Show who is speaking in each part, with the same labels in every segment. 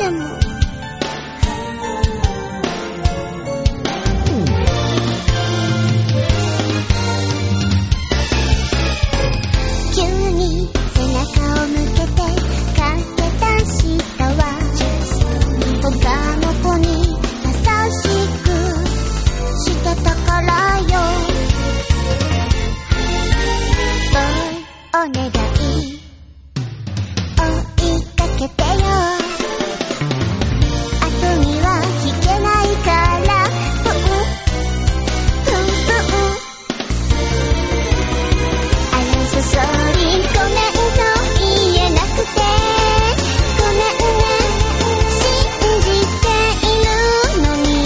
Speaker 1: でも急に背中を向けて駆け出したわ。他の子に優しくしてたからよ。お願い追いかけてよ。後には引けないからブンブンブン。I am so sorry ごめんと言えなくてごめんね。信じているのに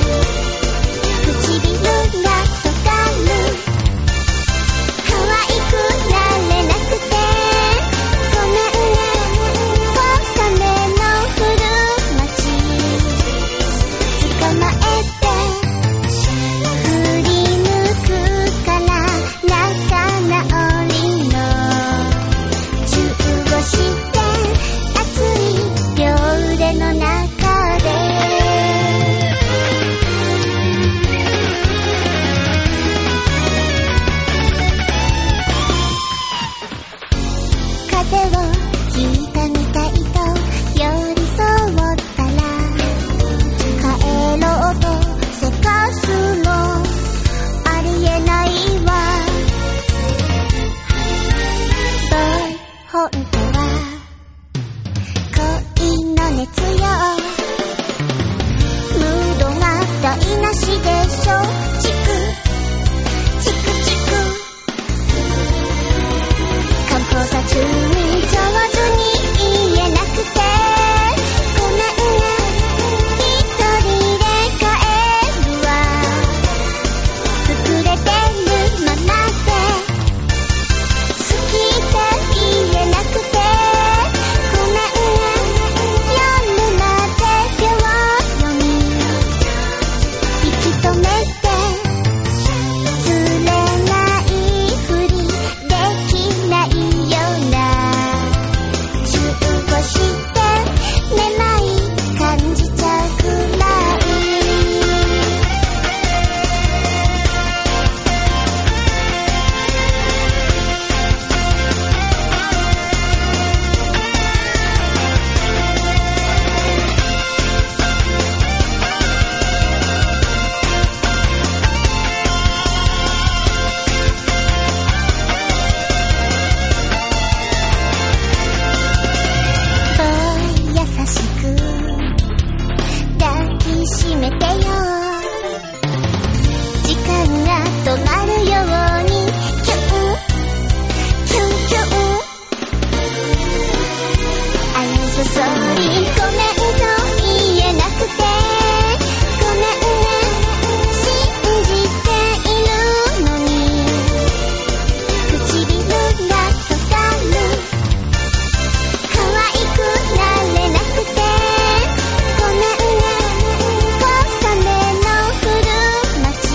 Speaker 1: 唇が尖る。可愛くなれなくてごめんね。小雨の降る街捕まえて振り向くから仲直りのチューをして熱い両腕の中で風をひいたみたいと寄り添ったら帰ろうとせかすのありえないわ。Boy 本当は恋の熱よ。ムードが台無しでしょ。チクチクチク観光車中に上手に言えなくてごめんね。一人で帰るわ。膨れてるままで好きって言えなくてごめんね。夜まで秒読み引き止めて釣れないふりできないような中をしてめまい感じちゃうくらい。優しく抱きしめてよ。時間が止まるようにキュンキュンキュン。I am so sorry ごめんと言えなくてごめんね。信じているのに唇が尖る。可愛くなれなくてごめんね。小雨の降る街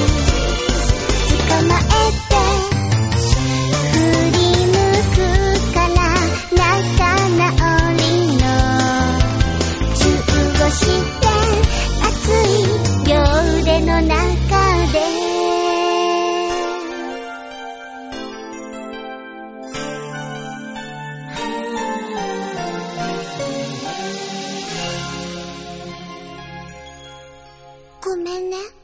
Speaker 1: 捕まえて振り向くから仲直りのチューをして熱い両腕の中でごめんね。